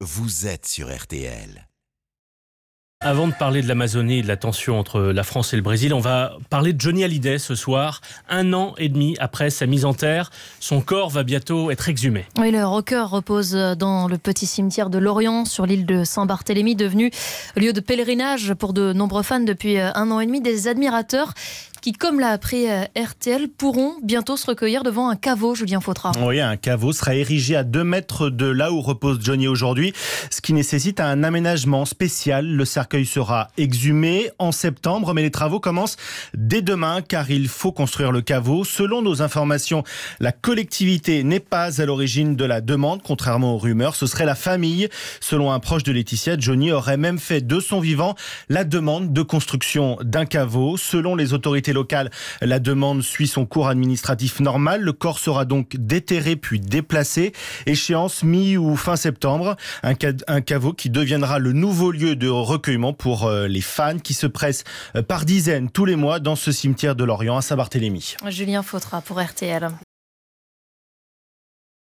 vous êtes sur RTL. Avant de parler de l'Amazonie et de la tension entre la France et le Brésil, on va parler de Johnny Hallyday ce soir. 1 an et demi après sa mise en terre, son corps va bientôt être exhumé. Oui, le rocker repose dans le petit cimetière de Lorient, sur l'île de Saint-Barthélemy, devenu lieu de pèlerinage pour de nombreux fans depuis 1 an et demi. Des admirateurs qui, comme l'a appris RTL, pourront bientôt se recueillir devant un caveau, Julien Fautra. Oui, un caveau sera érigé à 2 mètres de là où repose Johnny aujourd'hui, ce qui nécessite un aménagement spécial. Le cercueil sera exhumé en septembre, mais les travaux commencent dès demain car il faut construire le caveau. Selon nos informations, la collectivité n'est pas à l'origine de la demande, contrairement aux rumeurs. Ce serait la famille. Selon un proche de Laetitia, Johnny aurait même fait de son vivant la demande de construction d'un caveau. Selon les autorités locales, la demande suit son cours administratif normal. Le corps sera donc déterré puis déplacé. Échéance mi ou fin septembre. Un caveau qui deviendra le nouveau lieu de recueillement pour les fans qui se pressent par dizaines tous les mois dans ce cimetière de Lorient à Saint-Barthélemy. Julien Fautra pour RTL.